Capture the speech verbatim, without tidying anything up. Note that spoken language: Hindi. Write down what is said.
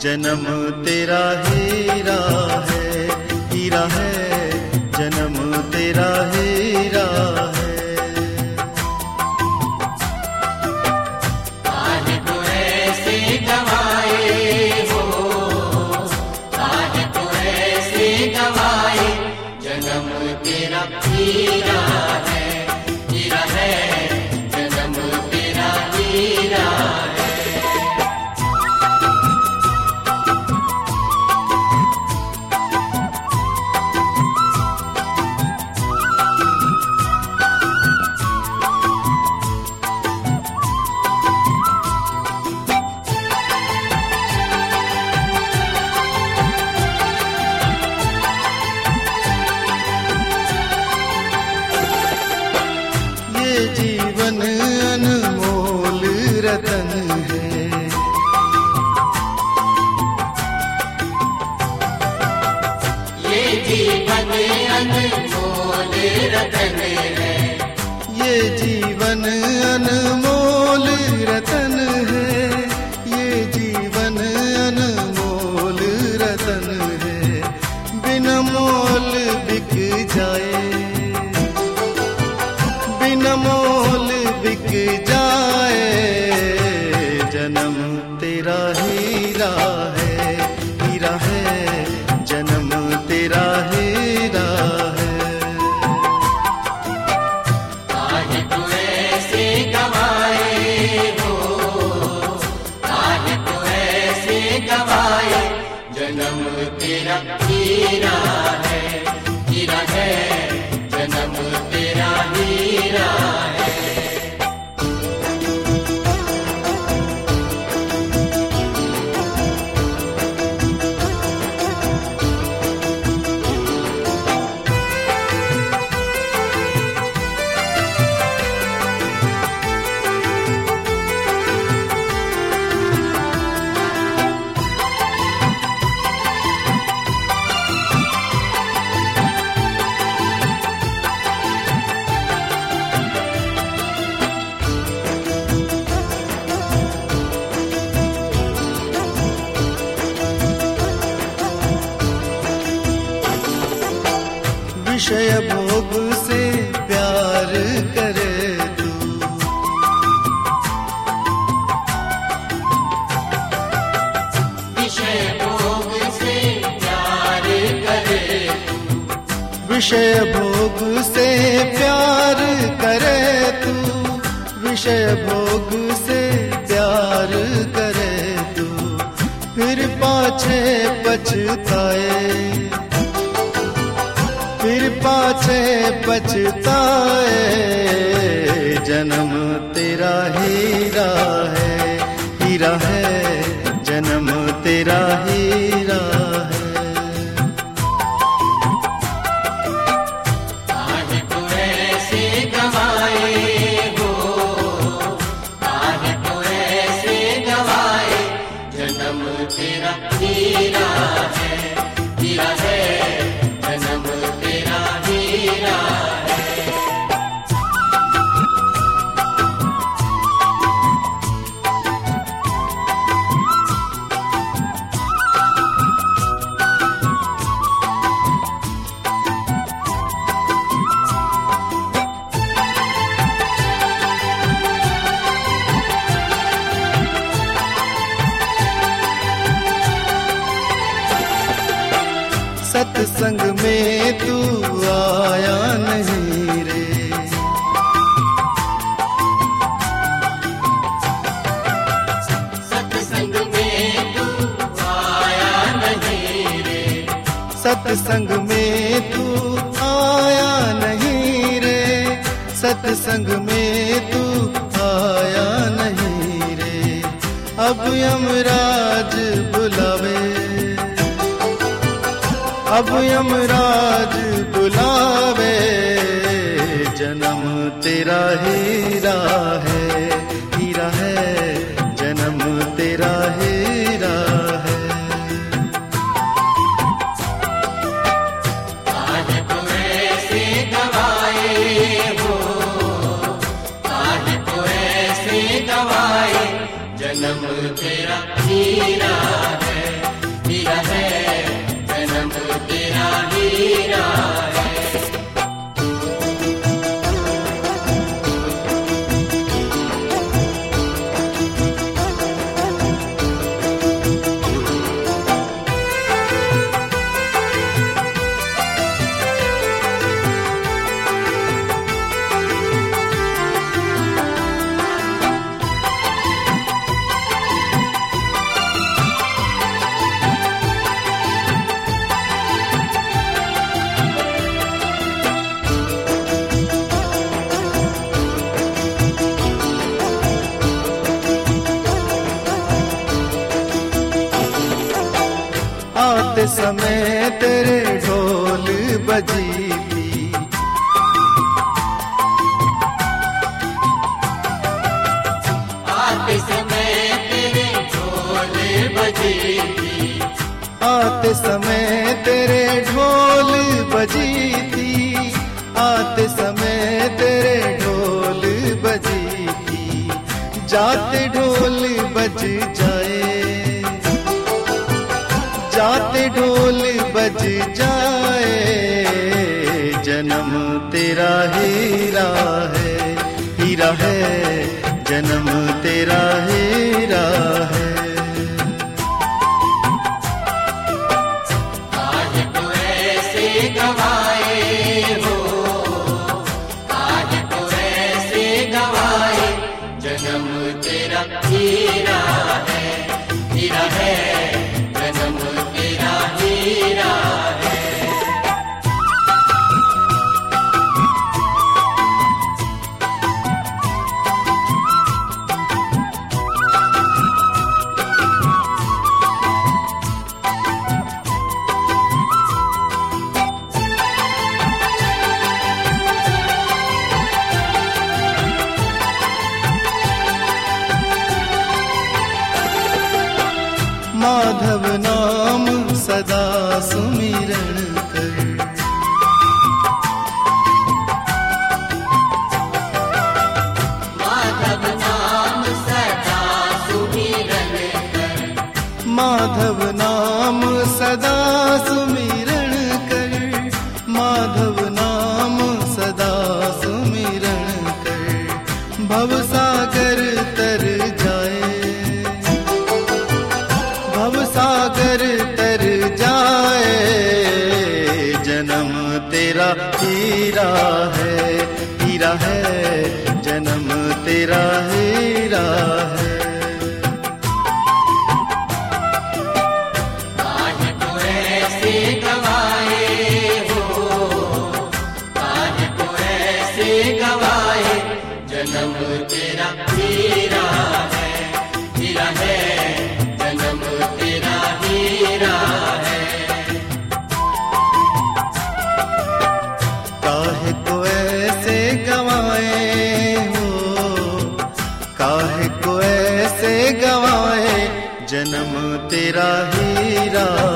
जन्म तेरा हीरा है, हीरा है, जन्म तेरा हीरा है। काहे को ऐसे गवाए हो, काहे को ऐसे गवाए, जन्म तेरा हीरा है, हीरा है, जन्म तेरा हीरा है। जीवन अनमोल रतन है, ये जीवन अनमोल रतन है, ये जीवन अनमोल रतन है, ये जीवन अनमोल रतन है। बिना मोल बिक जाए, बिना मोल बिक जाए, जन्म तेरा हीरा है, हीरा है, जन्म तेरा हीरा है। काहे को ऐसे गवाए हो, काहे को ऐसे गवाए, जन्म तेरा हीरा है, हीरा है, जन्म तेरा हीरा है। विषय भोग से प्यार करे तू, विषय भोग से प्यार करे तू, विषय भोग से प्यार करे तू, विषय भोग से प्यार करे तू, फिर पाछे पछताए, फिर पाछे पछताए, जन्म तेरा हीरा है, हीरा है, जन्म तेरा हीरा है। काहे को ऐसे गवाए हो, काहे को ऐसे गवाए, जन्म तेरा हीरा है, हीरा है, जन्म तेरा हीरा है। सत्संग में तू आया नहीं रे, सत्संग में तू आया नहीं रे, सत्संग में तू आया नहीं रे, सत्संग में तू आया नहीं रे। अब यमराज बुलावे, अब यमराज बुलावे, जन्म तेरा हीरा है, हीरा है, जन्म तेरा हीरा है। काहे को ऐसे गवाए हो, काहे को ऐसे गवाए, जन्म तेरा हीरा है, आते समय तेरे ढोल बजी थी, आते समय तेरे ढोल बजी थी, आते समय तेरे ढोल बजी थी, आते समय तेरे ढोल बजी थी। जाते ढोल बज जाए, जाते ढोल बज जाए, जन्म तेरा हीरा है, हीरा है, जन्म तेरा हीरा है। आज तो ऐसे गवाए हो, आज तो ऐसे गवाए, जन्म तेरा हीरा है, हीरा है, जन्म तेरा हीरा है। माधव नाम सदा सुमिरन कर, माधव नाम सदा सुमिरन कर, माधव नाम सदा सुमिरन कर, माधव नाम सदा सुमिरन कर। भवसागर तर जाए, भवसागर तर जाए, जन्म तेरा हीरा है, हीरा है, जन्म तेरा हीरा है। आज तो ऐसे गवाए हो, आज तो ऐसे गवाए, जन्म तेरा हीरा है, हीरा है, जन्म तेरा हीरा है। काहे को ऐसे गवाए हो, काहे को ऐसे गवाए, जन्म तेरा हीरा